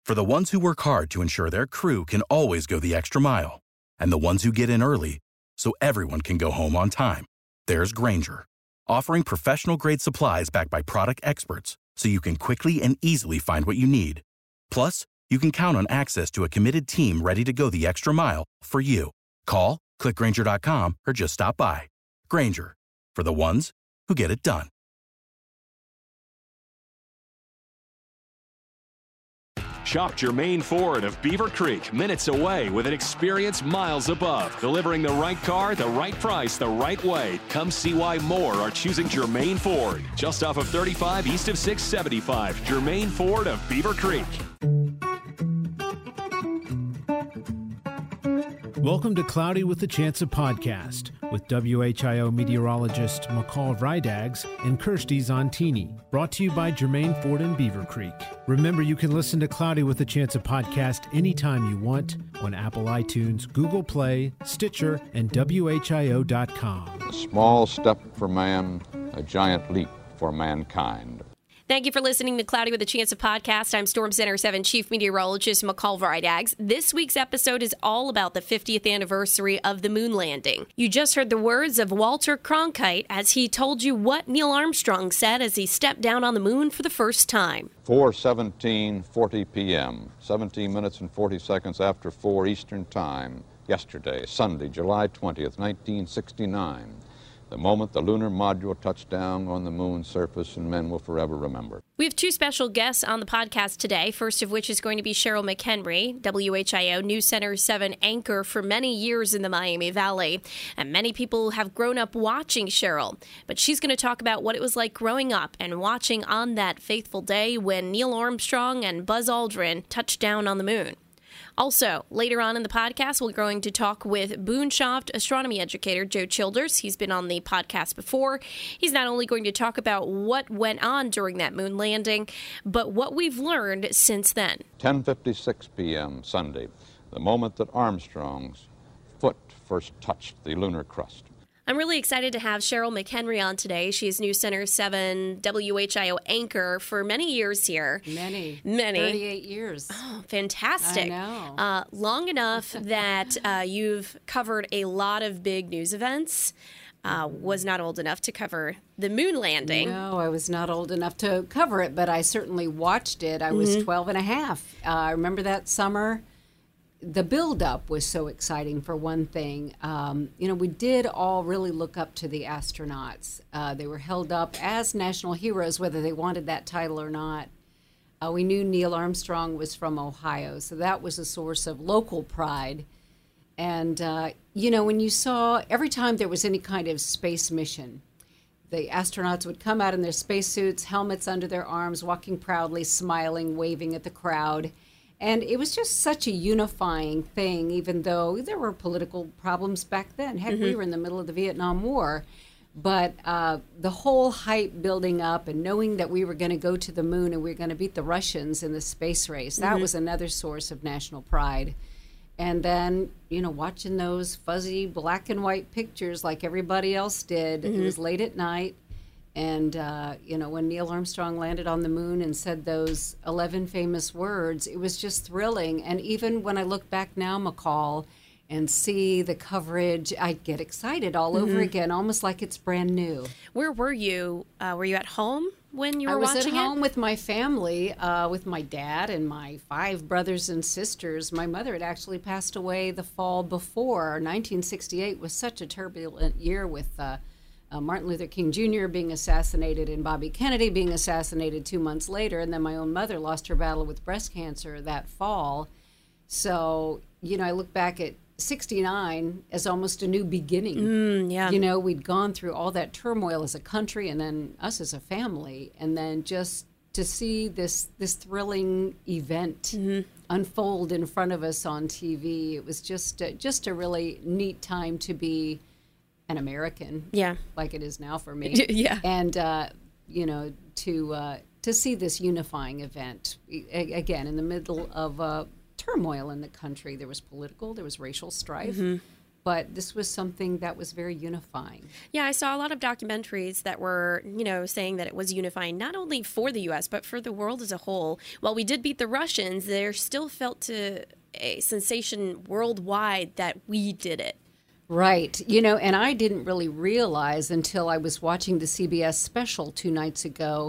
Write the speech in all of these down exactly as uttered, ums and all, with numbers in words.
For the ones who work hard to ensure their crew can always go the extra mile, and the ones who get in early so everyone can go home on time, there's Grainger, offering professional-grade supplies backed by product experts so you can quickly and easily find what you need. Plus, you can count on access to a committed team ready to go the extra mile for you. Call, click Grainger dot com, or just stop by. Grainger, for the ones who get it done. Shop Germain Ford of Beaver Creek, minutes away with an experience miles above. Delivering the right car, the right price, the right way. Come see why more are choosing Germain Ford. Just off of thirty-five east of six seventy-five. Germain Ford of Beaver Creek. Welcome to Cloudy with a Chance of Podcast with W H I O meteorologist McCall Vrydaghs and Kirsty Zontini. Brought to you by Germain Ford in Beaver Creek. Remember, you can listen to Cloudy with a Chance of Podcast anytime you want on Apple iTunes, Google Play, Stitcher, and W H I O dot com. A small step for man, a giant leap for mankind. Thank you for listening to Cloudy with a Chance of Podcast. I'm Storm Center seven Chief Meteorologist McCall Vrydaghs. This week's episode is all about the fiftieth anniversary of the moon landing. You just heard the words of Walter Cronkite as he told you what Neil Armstrong said as he stepped down on the moon for the first time. four seventeen forty p.m., seventeen minutes and forty seconds after four Eastern Time, yesterday, Sunday, July twentieth, nineteen sixty-nine. The moment the lunar module touched down on the moon's surface, and men will forever remember. We have two special guests on the podcast today, first of which is going to be Cheryl McHenry, W H I O News Center seven anchor for many years in the Miami Valley. And many people have grown up watching Cheryl, but she's going to talk about what it was like growing up and watching on that faithful day when Neil Armstrong and Buzz Aldrin touched down on the moon. Also, later on in the podcast, we're going to talk with Boonshoft astronomy educator Joe Childers. He's been on the podcast before. He's not only going to talk about what went on during that moon landing, but what we've learned since then. ten fifty-six p.m. Sunday, the moment that Armstrong's foot first touched the lunar crust. I'm really excited to have Cheryl McHenry on today. She's News Center seven W H I O anchor for many years here. Many. Many. thirty-eight years. Oh, fantastic. I know. Uh, long enough that uh, you've covered a lot of big news events. Uh, was not old enough to cover the moon landing. No, I was not old enough to cover it, but I certainly watched it. I was mm-hmm. twelve and a half. Uh, I remember that summer. The build-up was so exciting, for one thing. Um, you know, we did all really look up to the astronauts. Uh, they were held up as national heroes, whether they wanted that title or not. Uh, we knew Neil Armstrong was from Ohio, so that was a source of local pride. And, uh, you know, when you saw, every time there was any kind of space mission, the astronauts would come out in their spacesuits, helmets under their arms, walking proudly, smiling, waving at the crowd. And it was just such a unifying thing, even though there were political problems back then. Heck, mm-hmm. we were in the middle of the Vietnam War. But uh, the whole hype building up and knowing that we were going to go to the moon and we were going to beat the Russians in the space race, that mm-hmm. was another source of national pride. And then, you know, watching those fuzzy black and white pictures like everybody else did. Mm-hmm. It was late at night. And, uh, you know, when Neil Armstrong landed on the moon and said those eleven famous words, it was just thrilling. And even when I look back now, McCall, and see the coverage, I get excited all mm-hmm. over again, almost like it's brand new. Where were you? Uh, were you at home when you were watching it? I was watching at home it? with my family, uh, with my dad and my five brothers and sisters. My mother had actually passed away the fall before. nineteen sixty-eight was such a turbulent year with uh, uh, Martin Luther King Junior being assassinated and Bobby Kennedy being assassinated two months later. And then my own mother lost her battle with breast cancer that fall. So, you know, I look back at sixty-nine as almost a new beginning. Mm, yeah. You know, we'd gone through all that turmoil as a country and then us as a family. And then just to see this this thrilling event mm-hmm. unfold in front of us on T V, it was just a, just a really neat time to be an American. Yeah. Like it is now for me. yeah. And, uh, you know, to uh, to see this unifying event, a- again, in the middle of uh, turmoil in the country. There was political, there was racial strife, mm-hmm. but this was something that was very unifying. Yeah, I saw a lot of documentaries that were, you know, saying that it was unifying not only for the U S, but for the world as a whole. While we did beat the Russians, there still felt to a sensation worldwide that we did it. Right. You know, and I didn't really realize until I was watching the C B S special two nights ago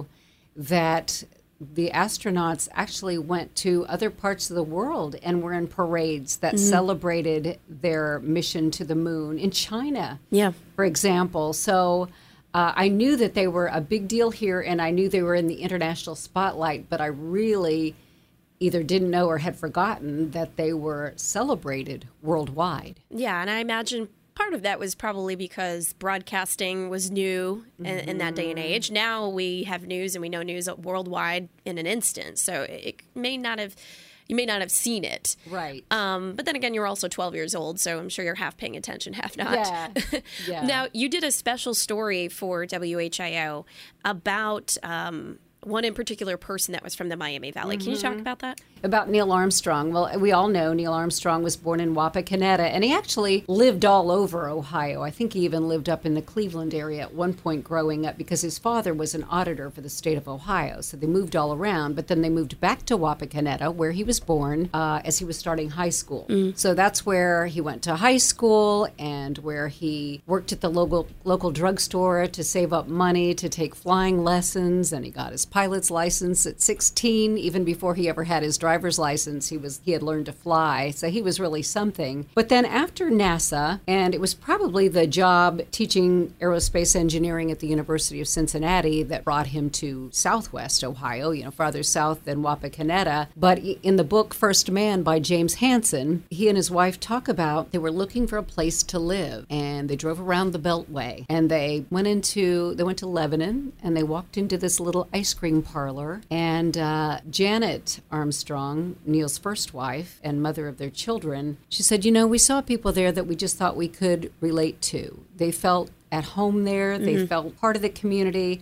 that the astronauts actually went to other parts of the world and were in parades that mm-hmm. celebrated their mission to the moon in China, yeah, for example. So uh, I knew that they were a big deal here, and I knew they were in the international spotlight, but I really either didn't know or had forgotten that they were celebrated worldwide. Yeah, and I imagine part of that was probably because broadcasting was new in, mm-hmm. in that day and age. Now we have news and we know news worldwide in an instant. So it may not have, you may not have seen it. Right. Um, but then again, you're also twelve years old, so I'm sure you're half paying attention, half not. Yeah. yeah. Now, you did a special story for W H I O about um, one in particular person that was from the Miami Valley. Can you talk about that? About Neil Armstrong. Well, we all know Neil Armstrong was born in Wapakoneta, and he actually lived all over Ohio. I think he even lived up in the Cleveland area at one point growing up because his father was an auditor for the state of Ohio. So they moved all around, but then they moved back to Wapakoneta, where he was born uh, as he was starting high school. Mm. So that's where he went to high school and where he worked at the local local drugstore to save up money to take flying lessons, and he got his pilot's license at sixteen, even before he ever had his driver's license. He was he had learned to fly, so he was really something. But then after NASA, and it was probably the job teaching aerospace engineering at the University of Cincinnati that brought him to Southwest Ohio, you know, farther south than Wapakoneta. But in the book First Man by James Hansen, he and his wife talk about they were looking for a place to live, and they drove around the Beltway, and they went into they went to Lebanon, and they walked into this little ice cream parlor, and uh, Janet Armstrong, Neil's first wife and mother of their children, she said, you know, we saw people there that we just thought we could relate to. They felt at home there. They mm-hmm. felt part of the community.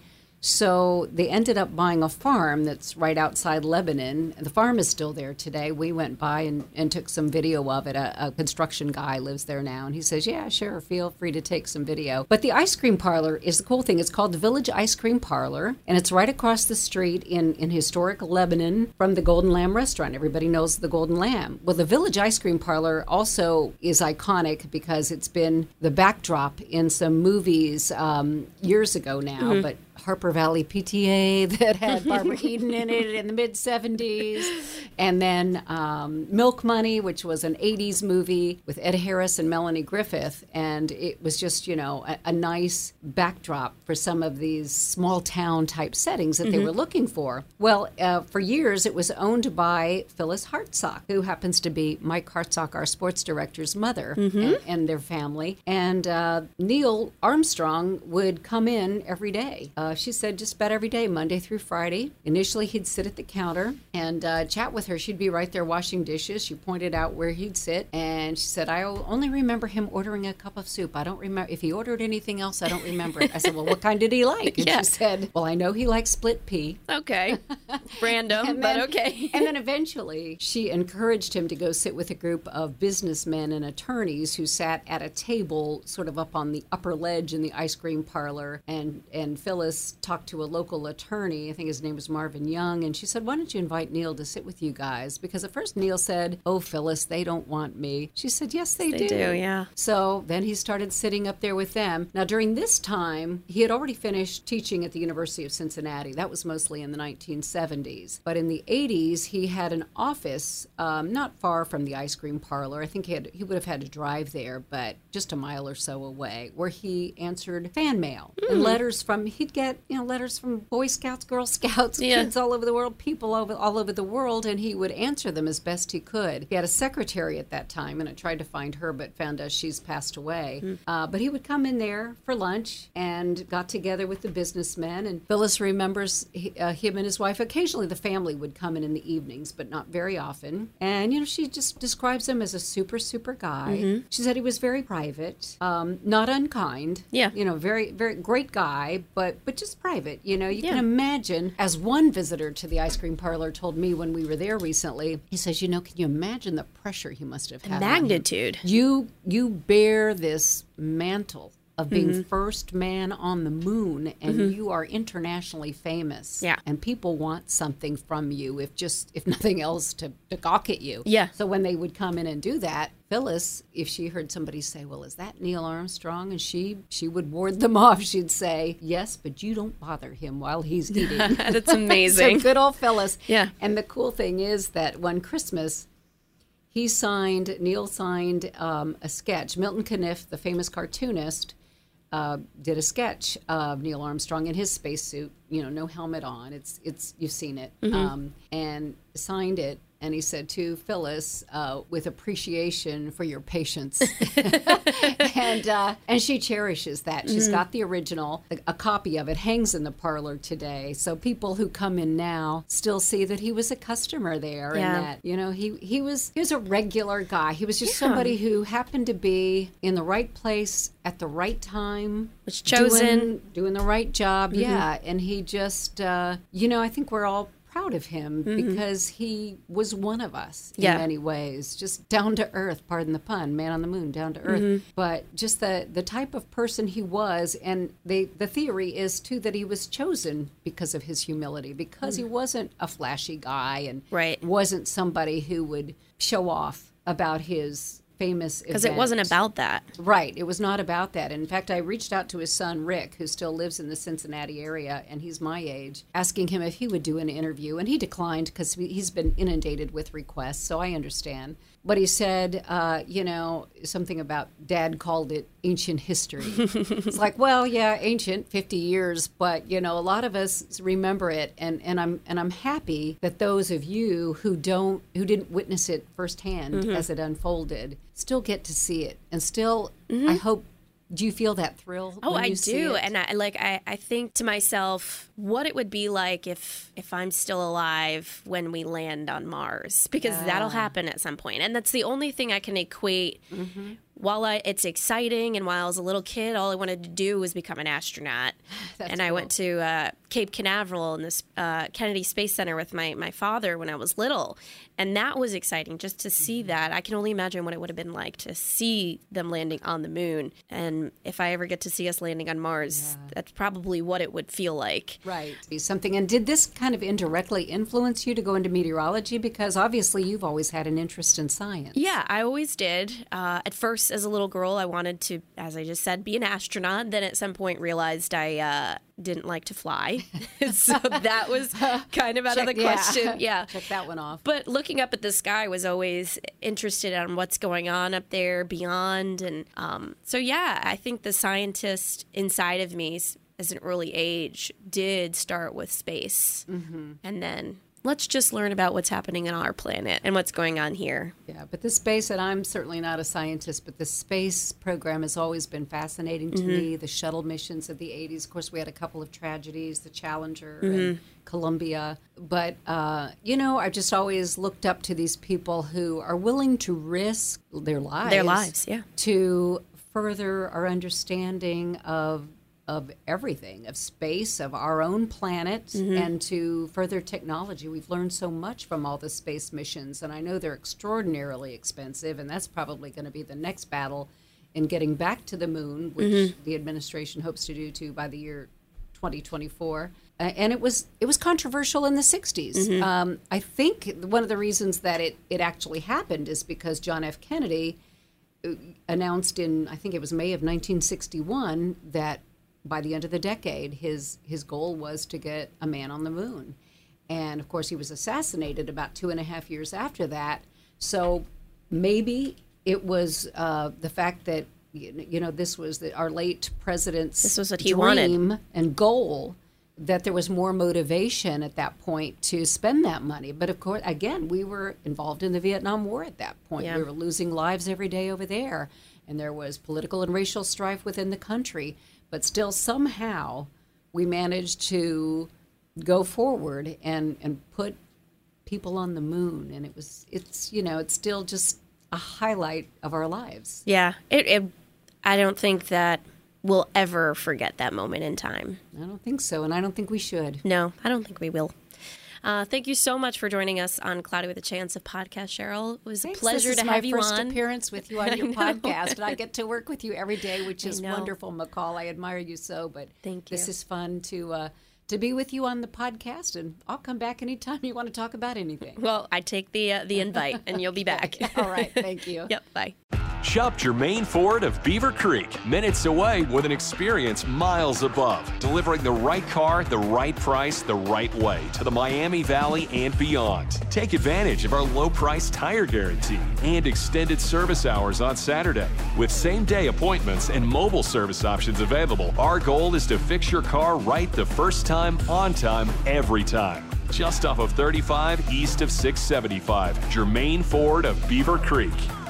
So they ended up buying a farm that's right outside Lebanon. The farm is still there today. We went by and, and took some video of it. A, a construction guy lives there now, and he says, yeah, sure, feel free to take some video. But the ice cream parlor is the cool thing. It's called the Village Ice Cream Parlor, and it's right across the street in, in historic Lebanon from the Golden Lamb restaurant. Everybody knows the Golden Lamb. Well, the Village Ice Cream Parlor also is iconic because it's been the backdrop in some movies um, years ago now, mm-hmm. but Harper Valley P T A that had Barbara Eden in it in the mid seventies. And then um, Milk Money, which was an eighties movie with Ed Harris and Melanie Griffith. And it was just, you know, a, a nice backdrop for some of these small town type settings that mm-hmm. they were looking for. Well, uh, for years it was owned by Phyllis Hartsock, who happens to be Mike Hartsock, our sports director's mother, mm-hmm. and, and their family. And uh, Neil Armstrong would come in every day. Uh, she said just about every day, Monday through Friday. Initially, he'd sit at the counter and uh, chat with her. She'd be right there washing dishes. She pointed out where he'd sit. And she said, I only remember him ordering a cup of soup. I don't remember. If he ordered anything else, I don't remember it. I said, well, what kind did he like? And yeah. she said, well, I know he likes split pea. Okay. Random, then, but okay. And then eventually, she encouraged him to go sit with a group of businessmen and attorneys who sat at a table sort of up on the upper ledge in the ice cream parlor. And, and Phyllis talked to a local attorney, I think his name was Marvin Young, and she said, why don't you invite Neil to sit with you guys? Because at first Neil said, oh, Phyllis, they don't want me. She said, yes, they, they do. do. Yeah. So then he started sitting up there with them. Now, during this time, he had already finished teaching at the University of Cincinnati. That was mostly in the nineteen seventies. But in the eighties, he had an office um, not far from the ice cream parlor. I think he, had, he would have had to drive there, but just a mile or so away, where he answered fan mail mm. and letters from, he'd get, you know, letters from Boy Scouts, Girl Scouts, yeah. kids all over the world, people over, all over the world, and he would answer them as best he could. He had a secretary at that time, and I tried to find her, but found out she's passed away. Mm. Uh, but he would come in there for lunch and got together with the businessmen, and Phyllis remembers he, uh, him and his wife. Occasionally the family would come in in the evenings, but not very often. And, you know, she just describes him as a super, super guy. Mm-hmm. She said he was very private, um, not unkind. Yeah. You know, very, very great guy, but, but just private. You know, you yeah. can imagine, as one visitor to the ice cream parlor told me when we were there hair recently. He says, you know, can you imagine the pressure he must have had? The magnitude. On him? You you bear this mantle of being mm-hmm. first man on the moon, and mm-hmm. you are internationally famous. Yeah. And people want something from you, if just if nothing else, to, to gawk at you. Yeah. So when they would come in and do that, Phyllis, if she heard somebody say, well, is that Neil Armstrong? And she she would ward them off. She'd say, yes, but you don't bother him while he's eating. That's amazing. So good old Phyllis. Yeah. And the cool thing is that one Christmas, he signed, Neil signed um, a sketch. Milton Caniff, the famous cartoonist, Uh, did a sketch of Neil Armstrong in his spacesuit, you know, no helmet on. It's it's you've seen it, mm-hmm. um, and signed it. And he said to Phyllis, uh, with appreciation for your patience, and uh, and she cherishes that. She's mm-hmm. got the original. A, a copy of it hangs in the parlor today, so people who come in now still see that he was a customer there, yeah. and that you know he he was he was a regular guy. He was just yeah. somebody who happened to be in the right place at the right time, was chosen, doing, doing the right job. Mm-hmm. Yeah, and he just, uh, you know, I think we're all proud of him mm-hmm. because he was one of us in yeah. many ways, just down to earth, pardon the pun, man on the moon, down to earth. Mm-hmm. But just the, the type of person he was, and they, the theory is, too, that he was chosen because of his humility, because mm-hmm. he wasn't a flashy guy and right. wasn't somebody who would show off about his famous event. Because it wasn't about that. Right. It was not about that. In fact, I reached out to his son, Rick, who still lives in the Cincinnati area, and he's my age, asking him if he would do an interview. And he declined because he's been inundated with requests, so I understand. But he said, uh, you know, something about Dad called it ancient history. It's like, well, yeah, ancient, fifty years, but, you know, a lot of us remember it. And, and I'm and I'm happy that those of you who don't, who didn't witness it firsthand mm-hmm. as it unfolded, still get to see it. And still, mm-hmm. I hope, do you feel that thrill? Oh, when you I see do. it? And I like I, I think to myself what it would be like if if I'm still alive when we land on Mars, because yeah. that'll happen at some point. And that's the only thing I can equate. Mm-hmm. While I, it's exciting, and while I was a little kid, all I wanted to do was become an astronaut. That's and cool. I went to uh, Cape Canaveral in this uh, Kennedy Space Center with my, my father when I was little. And that was exciting, just to see that. I can only imagine what it would have been like to see them landing on the moon. And if I ever get to see us landing on Mars, yeah. that's probably what it would feel like. Right. Be something. And did this kind of indirectly influence you to go into meteorology? Because obviously you've always had an interest in science. Yeah, I always did. Uh, at first, as a little girl, I wanted to, as I just said, be an astronaut. Then at some point realized I uh, didn't like to fly. So that was kind of out Check, of the question. Yeah. yeah. Check that one off. But looking up at the sky was always interested in what's going on up there beyond. And um, so, yeah, I think the scientist inside of me as an early age did start with space. Mm-hmm. And then let's just learn about what's happening on our planet and what's going on here. Yeah, but the space, and I'm certainly not a scientist, but the space program has always been fascinating to mm-hmm. me. The shuttle missions of the eighties. Of course, we had a couple of tragedies, the Challenger mm-hmm. and Columbia. But, uh, you know, I've just always looked up to these people who are willing to risk their lives. Their lives, yeah. To further our understanding of of everything, of space, of our own planet, mm-hmm. and to further technology. We've learned so much from all the space missions, and I know they're extraordinarily expensive, and that's probably going to be the next battle in getting back to the moon, which mm-hmm. the administration hopes to do too by the year twenty twenty-four. Uh, and it was it was controversial in the sixties. Mm-hmm. Um, I think one of the reasons that it, it actually happened is because John F. Kennedy announced in, I think it was May of nineteen sixty-one, that by the end of the decade, his his goal was to get a man on the moon. And, of course, he was assassinated about two and a half years after that. So maybe it was uh, the fact that, you know, this was the, our late president's this was what he dream wanted. And goal, that there was more motivation at that point to spend that money. But, of course, again, we were involved in the Vietnam War at that point. Yeah. We were losing lives every day over there. And there was political and racial strife within the country. But still, somehow, we managed to go forward and, and put people on the moon. And it was, it's, you know, it's still just a highlight of our lives. Yeah. It, it, I don't think that we'll ever forget that moment in time. I don't think so. And I don't think we should. No, I don't think we will. Uh, thank you so much for joining us on Cloudy with a Chance of Podcast, Cheryl. It was Thanks. a pleasure this to is have my you first on. appearance with you on your podcast, and I get to work with you every day, which I is know. wonderful, McCall. I admire you so, but Thank you. this is fun to uh, to be with you on the podcast, and I'll come back anytime you want to talk about anything. Well, I take the uh, the invite, and you'll be back. All right, thank you. Yep, bye. Shop Germain Ford of Beaver Creek, minutes away with an experience miles above, delivering the right car, the right price, the right way to the Miami Valley and beyond. Take advantage of our low-price tire guarantee and extended service hours on Saturday. With same-day appointments and mobile service options available, our goal is to fix your car right the first time, on time, every time. Just off of thirty-five east of six seventy-five, Germain Ford of Beaver Creek.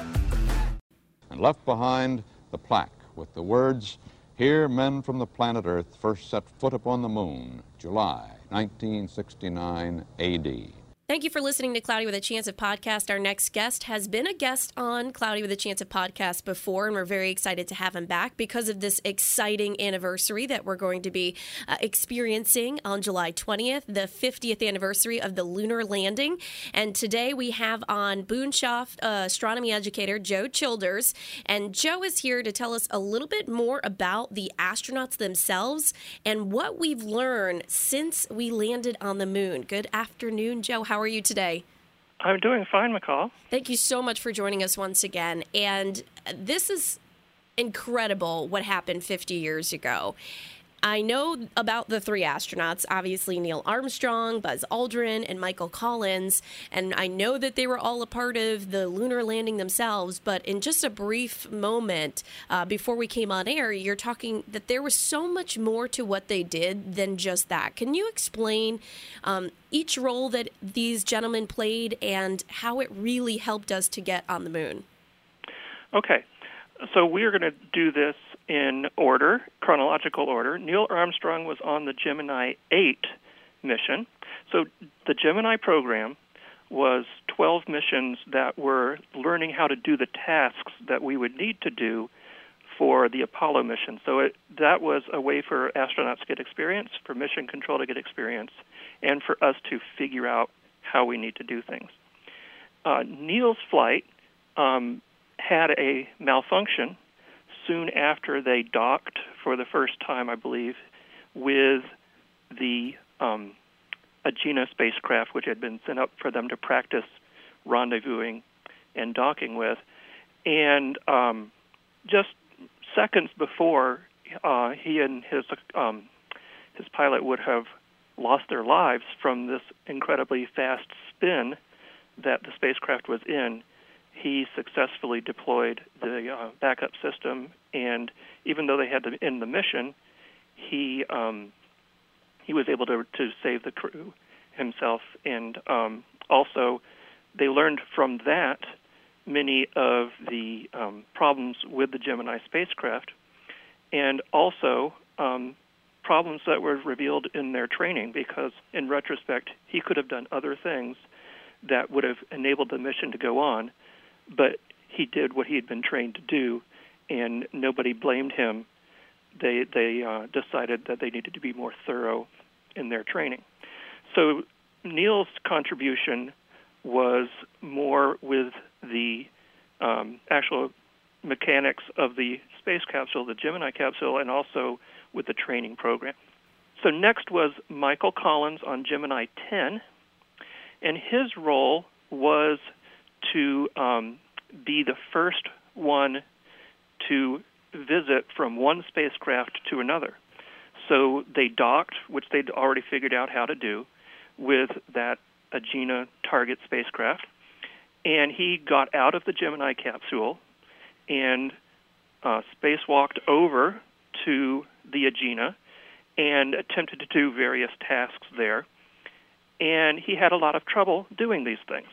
And left behind the plaque with the words, "Here men from the planet Earth first set foot upon the moon, July nineteen sixty-nine A D" Thank you for listening to Cloudy with a Chance of Podcast. Our next guest has been a guest on Cloudy with a Chance of Podcast before, and we're very excited to have him back because of this exciting anniversary that we're going to be uh, experiencing on July twentieth, the fiftieth anniversary of the lunar landing. And today we have on Boonshoft uh, astronomy educator Joe Childers, and Joe is here to tell us a little bit more about the astronauts themselves and what we've learned since we landed on the moon. Good afternoon, Joe. How are you today? I'm doing fine, McCall. Thank you so much for joining us once again. And this is incredible what happened fifty years ago. I know about the three astronauts, obviously Neil Armstrong, Buzz Aldrin, and Michael Collins, and I know that they were all a part of the lunar landing themselves, but in just a brief moment uh, before we came on air, you're talking that there was so much more to what they did than just that. Can you explain um, each role that these gentlemen played and how it really helped us to get on the moon? Okay, so we're going to do this in order, chronological order. Neil Armstrong was on the Gemini eight mission. So the Gemini program was twelve missions that were learning how to do the tasks that we would need to do for the Apollo mission. So it, that was a way for astronauts to get experience, for mission control to get experience, and for us to figure out how we need to do things. Uh, Neil's flight um, had a malfunction soon after they docked for the first time, I believe, with the um, Agena spacecraft, which had been sent up for them to practice rendezvousing and docking with. And um, just seconds before uh, he and his um, his pilot would have lost their lives from this incredibly fast spin that the spacecraft was in, he successfully deployed the uh, backup system, and even though they had to end the mission, he um, he was able to to save the crew himself. And um, also, they learned from that many of the um, problems with the Gemini spacecraft, and also um, problems that were revealed in their training, because in retrospect, he could have done other things that would have enabled the mission to go on, but he did what he had been trained to do, and nobody blamed him. They they uh, decided that they needed to be more thorough in their training. So Neil's contribution was more with the um, actual mechanics of the space capsule, the Gemini capsule, and also with the training program. So next was Michael Collins on Gemini ten, and his role was to um, be the first one to visit from one spacecraft to another. So they docked, which they'd already figured out how to do, with that Agena target spacecraft, and he got out of the Gemini capsule and uh, spacewalked over to the Agena and attempted to do various tasks there, and he had a lot of trouble doing these things.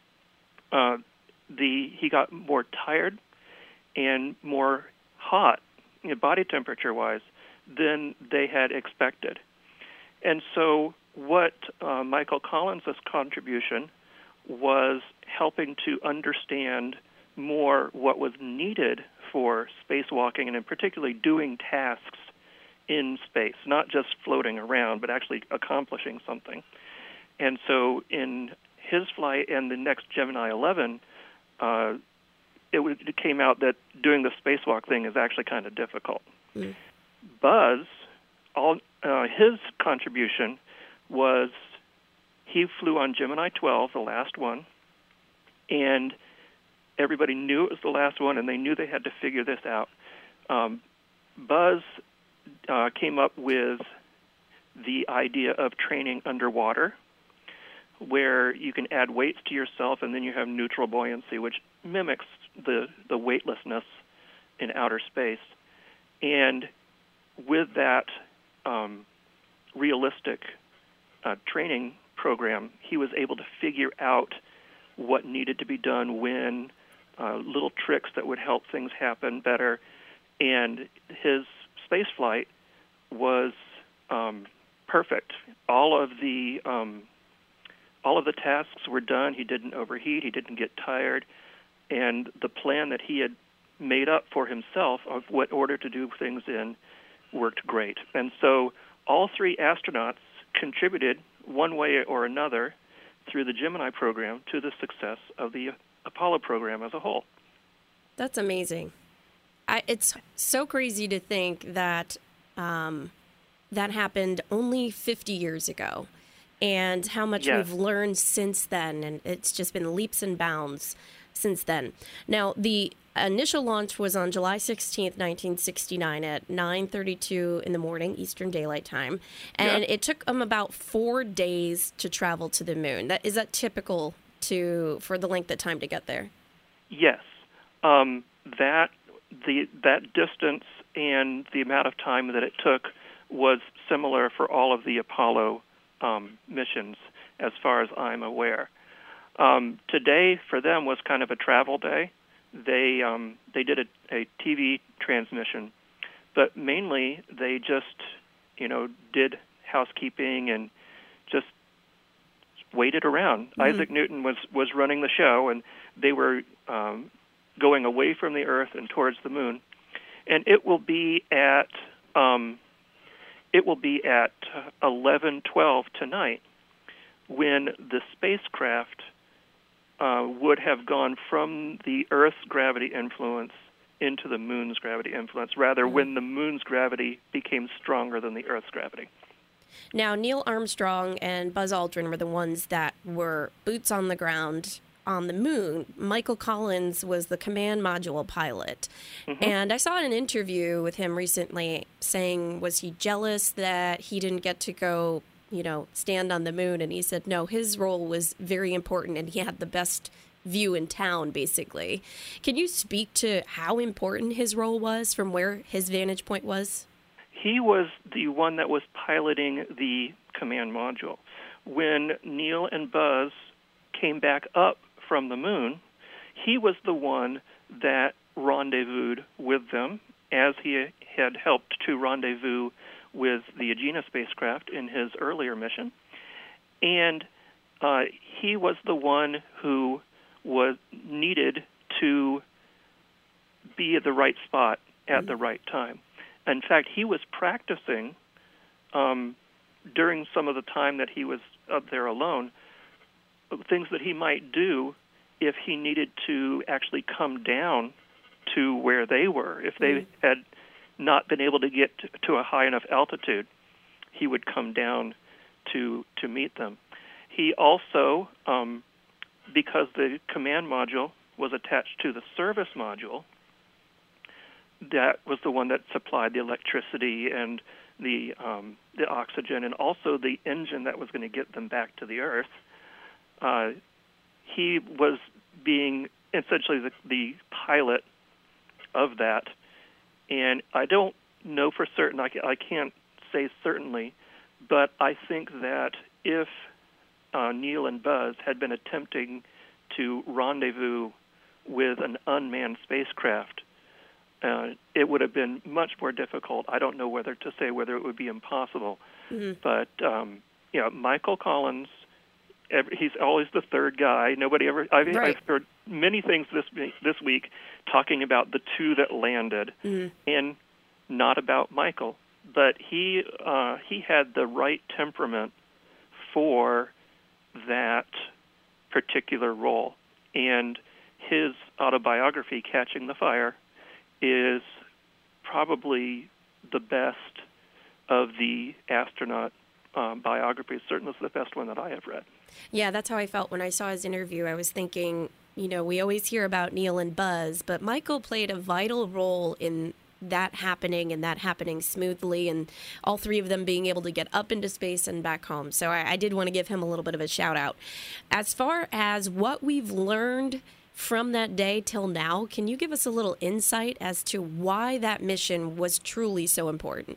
Uh, the he got more tired and more hot, you know, body temperature-wise, than they had expected. And so what uh, Michael Collins' contribution was helping to understand more what was needed for spacewalking, and in particularly doing tasks in space, not just floating around, but actually accomplishing something. And so in his flight and the next Gemini eleven, uh, it, w- it came out that doing the spacewalk thing is actually kind of difficult. Mm. Buzz, all uh, his contribution was he flew on Gemini twelve, the last one, and everybody knew it was the last one, and they knew they had to figure this out. Um, Buzz uh, came up with the idea of training underwater, where you can add weights to yourself, and then you have neutral buoyancy, which mimics the, the weightlessness in outer space. And with that um, realistic uh, training program, he was able to figure out what needed to be done when, uh, little tricks that would help things happen better. And his space flight was um, perfect. All of the um, all of the tasks were done. He didn't overheat. He didn't get tired. And the plan that he had made up for himself of what order to do things in worked great. And so all three astronauts contributed one way or another through the Gemini program to the success of the Apollo program as a whole. That's amazing. I, it's so crazy to think that um, that happened only fifty years ago, and how much yes. we've learned since then, and it's just been leaps and bounds since then. Now, the initial launch was on July sixteenth, nineteen sixty-nine at nine thirty-two in the morning, Eastern Daylight Time, and yeah. it took them about four days to travel to the moon. That, is that typical to for the length of time to get there? Yes. Um, that the that distance and the amount of time that it took was similar for all of the Apollo um, missions, as far as I'm aware. Um, today, for them, was kind of a travel day. They um, they did a, a T V transmission, but mainly they just, you know, did housekeeping and just waited around. Mm-hmm. Isaac Newton was, was running the show, and they were um, going away from the Earth and towards the moon. And it will be at um, it will be at eleven twelve tonight when the spacecraft uh, would have gone from the Earth's gravity influence into the moon's gravity influence, rather mm-hmm. when the moon's gravity became stronger than the Earth's gravity. Now, Neil Armstrong and Buzz Aldrin were the ones that were boots on the ground on the moon. Michael Collins was the command module pilot. Mm-hmm. And I saw an interview with him recently saying, was he jealous that he didn't get to go, you know, stand on the moon? And he said, no, his role was very important and he had the best view in town, basically. Can you speak to how important his role was from where his vantage point was? He was the one that was piloting the command module. When Neil and Buzz came back up from the moon, he was the one that rendezvoused with them, as he had helped to rendezvous with the Agena spacecraft in his earlier mission. And uh, he was the one who was needed to be at the right spot at mm-hmm. the right time. In fact, he was practicing um, during some of the time that he was up there alone, things that he might do if he needed to actually come down to where they were. If they mm. had not been able to get to a high enough altitude, he would come down to to meet them. He also, um, because the command module was attached to the service module, that was the one that supplied the electricity and the um, the oxygen, and also the engine that was going to get them back to the Earth. Uh, he was being essentially the, the pilot of that, and I don't know for certain, I, I can't say certainly, but I think that if uh, Neil and Buzz had been attempting to rendezvous with an unmanned spacecraft, uh, it would have been much more difficult. I don't know whether to say whether it would be impossible, mm-hmm. but um, you know, Michael Collins, every, he's always the third guy. Nobody ever. I've, right. I've heard many things this this week talking about the two that landed, mm-hmm. and not about Michael. But he uh, he had the right temperament for that particular role. And his autobiography, Catching the Fire, is probably the best of the astronaut um, biographies. Certainly it's the best one that I have read. Yeah, that's how I felt when I saw his interview. I was thinking, you know, we always hear about Neil and Buzz, but Michael played a vital role in that happening and that happening smoothly, and all three of them being able to get up into space and back home. So I, I did want to give him a little bit of a shout out. As far as what we've learned from that day till now, can you give us a little insight as to why that mission was truly so important?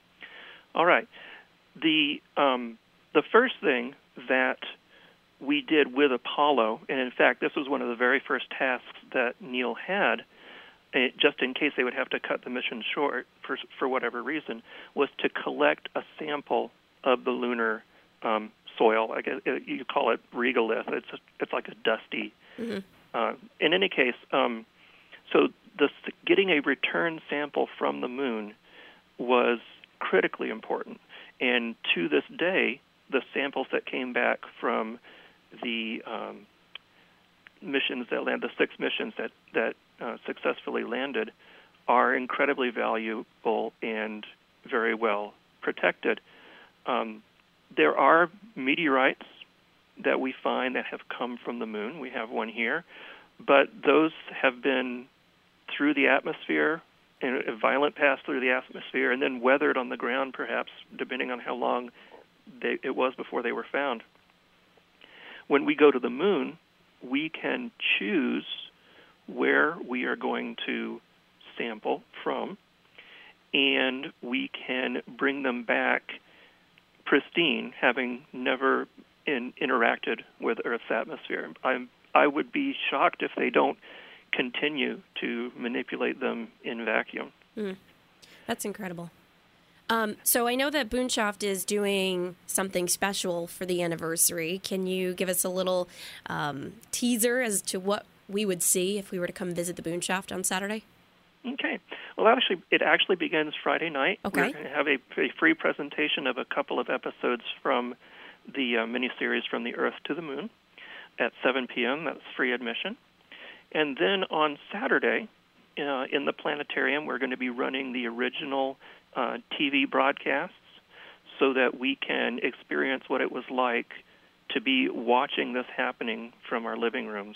All right. The um, the first thing that we did with Apollo, and in fact, this was one of the very first tasks that Neil had, it, just in case they would have to cut the mission short for for whatever reason, was to collect a sample of the lunar um, soil. I guess you call it regolith. It's a, it's like a dusty. Mm-hmm. Uh, in any case, um, so the, getting a return sample from the moon was critically important. And to this day, the samples that came back from the um, missions that landed, the six missions that, that uh, successfully landed, are incredibly valuable and very well protected. Um, there are meteorites that we find that have come from the moon. We have one here, but those have been through the atmosphere, in a violent pass through the atmosphere, and then weathered on the ground, perhaps, depending on how long they, it was before they were found. When we go to the moon, we can choose where we are going to sample from, and we can bring them back pristine, having never in, interacted with Earth's atmosphere. I'm, I would be shocked if they don't continue to manipulate them in vacuum. Mm. That's incredible. Um, so I know that Boonshoft is doing something special for the anniversary. Can you give us a little um, teaser as to what we would see if we were to come visit the Boonshoft on Saturday? Okay. Well, actually, it actually begins Friday night. Okay. We're going to have a, a free presentation of a couple of episodes from the uh, miniseries From the Earth to the Moon at seven p.m. That's free admission. And then on Saturday, uh, in the planetarium, we're going to be running the original uh, T V broadcasts so that we can experience what it was like to be watching this happening from our living rooms,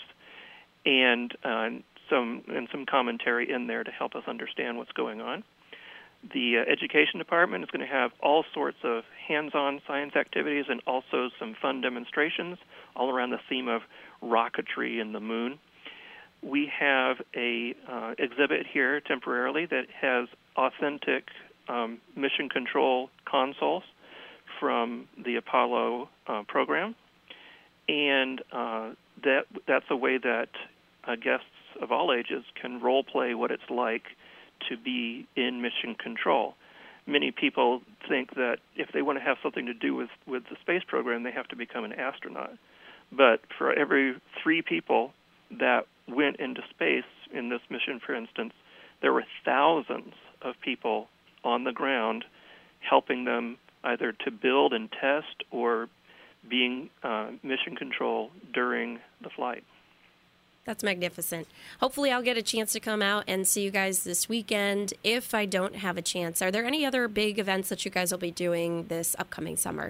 and uh, some and some commentary in there to help us understand what's going on. The uh, education department is going to have all sorts of hands-on science activities and also some fun demonstrations all around the theme of rocketry and the moon. We have a uh, exhibit here temporarily that has authentic um, mission control consoles from the Apollo uh, program, and uh, that that's a way that uh, guests of all ages can role play what it's like to be in mission control. Many people think that if they want to have something to do with, with the space program, they have to become an astronaut. But for every three people that went into space in this mission, for instance, there were thousands of people on the ground helping them either to build and test or being uh, mission control during the flight. That's magnificent. Hopefully I'll get a chance to come out and see you guys this weekend. If I don't have a chance, are there any other big events that you guys will be doing this upcoming summer?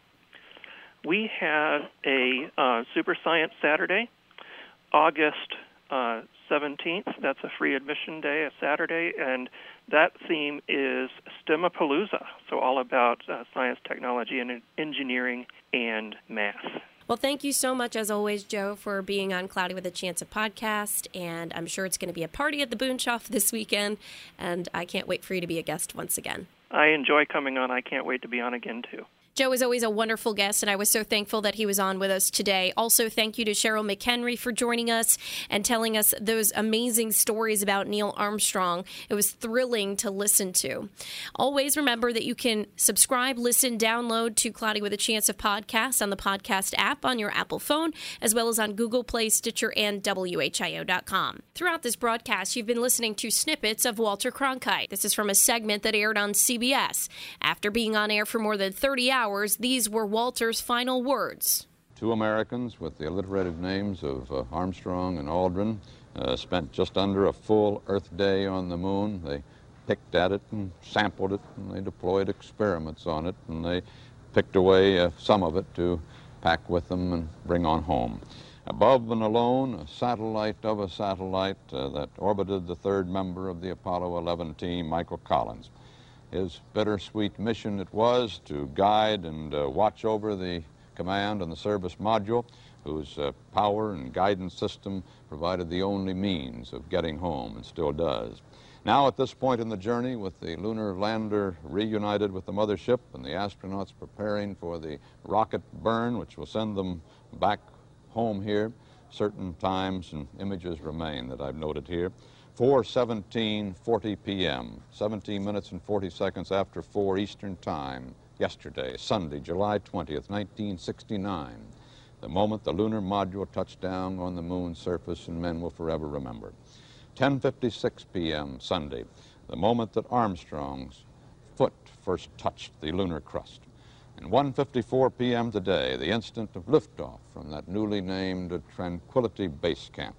We have a uh, Super Science Saturday, August uh, seventeenth. That's a free admission day, a Saturday, and that theme is STEMapalooza, so all about uh, science, technology, and engineering and math. Well, thank you so much, as always, Joe, for being on Cloudy with a Chance of podcast, and I'm sure it's going to be a party at the Boonshoft this weekend, and I can't wait for you to be a guest once again. I enjoy coming on. I can't wait to be on again, too. Joe is always a wonderful guest, and I was so thankful that he was on with us today. Also, thank you to Cheryl McHenry for joining us and telling us those amazing stories about Neil Armstrong. It was thrilling to listen to. Always remember that you can subscribe, listen, download to Cloudy with a Chance of Podcasts on the podcast app on your Apple phone, as well as on Google Play, Stitcher, and W H I O dot com. Throughout this broadcast, you've been listening to snippets of Walter Cronkite. This is from a segment that aired on C B S. After being on air for more than thirty hours, these were Walter's final words. two Americans with the alliterative names of uh, Armstrong and Aldrin uh, spent just under a full Earth day on the moon. They picked at it and sampled it, and they deployed experiments on it, and they picked away uh, some of it to pack with them and bring on home. Above and alone, a satellite of a satellite uh, that orbited the third member of the Apollo eleven team, Michael Collins. His bittersweet mission it was to guide and uh, watch over the command and the service module, whose uh, power and guidance system provided the only means of getting home, and still does. Now, at this point in the journey, with the lunar lander reunited with the mothership and the astronauts preparing for the rocket burn, which will send them back home here, certain times and images remain that I've noted here. four seventeen forty p m, seventeen minutes and forty seconds after four Eastern Time, yesterday, Sunday, July twentieth, nineteen sixty-nine, the moment the lunar module touched down on the moon's surface, and men will forever remember. ten fifty-six p m, Sunday, the moment that Armstrong's foot first touched the lunar crust. And one fifty-four p m today, the instant of liftoff from that newly named Tranquility Base Camp.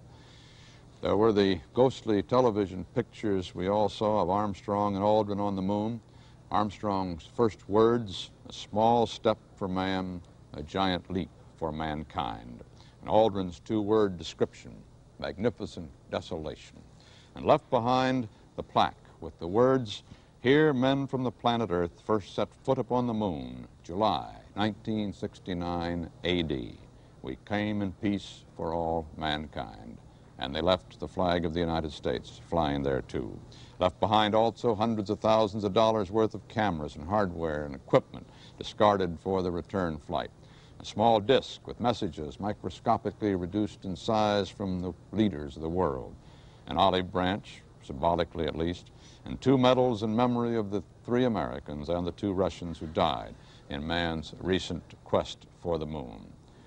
There were the ghostly television pictures we all saw of Armstrong and Aldrin on the moon. Armstrong's first words, a small step for man, a giant leap for mankind. And Aldrin's two-word description, magnificent desolation. And left behind, the plaque with the words, "Here men from the planet Earth first set foot upon the moon, July nineteen sixty-nine A D We came in peace for all mankind." And they left the flag of the United States flying there too. Left behind also hundreds of thousands of dollars worth of cameras and hardware and equipment discarded for the return flight. A small disc with messages microscopically reduced in size from the leaders of the world. An olive branch, symbolically at least, and two medals in memory of the three Americans and the two Russians who died in man's recent quest for the moon.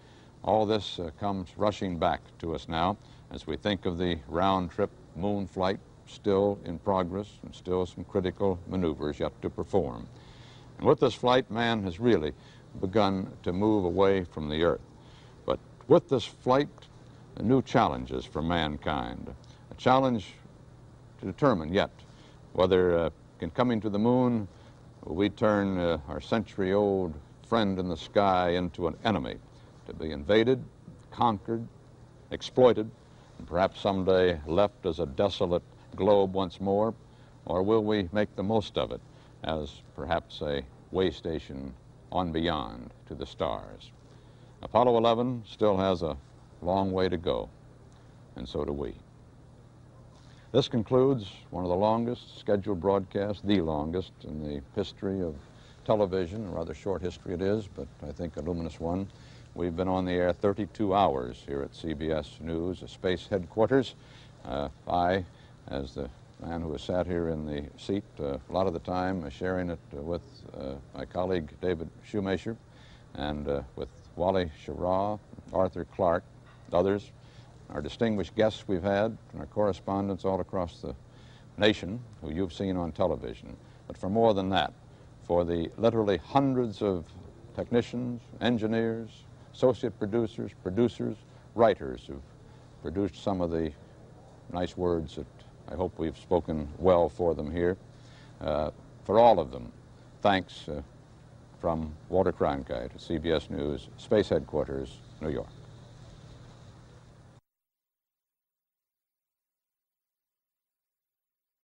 All this uh, comes rushing back to us now as we think of the round-trip moon flight still in progress and still some critical maneuvers yet to perform. And with this flight, man has really begun to move away from the Earth. But with this flight, new challenges for mankind. A challenge to determine yet whether, uh, in coming to the moon, we turn uh, our century-old friend in the sky into an enemy, to be invaded, conquered, exploited, and perhaps someday left as a desolate globe once more, or will we make the most of it as perhaps a way station on beyond to the stars? Apollo eleven still has a long way to go, and so do we. This concludes one of the longest scheduled broadcasts, the longest in the history of television, a rather short history it is, but I think a luminous one. We've been on the air thirty-two hours here at C B S News, Space Headquarters. Uh, I, as the man who has sat here in the seat uh, a lot of the time, uh, sharing it uh, with uh, my colleague David Shoemaker, and uh, with Wally Schirra, Arthur Clark, others, our distinguished guests we've had, and our correspondents all across the nation who you've seen on television. But for more than that, for the literally hundreds of technicians, engineers, associate producers, producers, writers who've produced some of the nice words that I hope we've spoken well for them here. Uh, for all of them, thanks uh, from Walter Cronkite at C B S News, Space Headquarters, New York.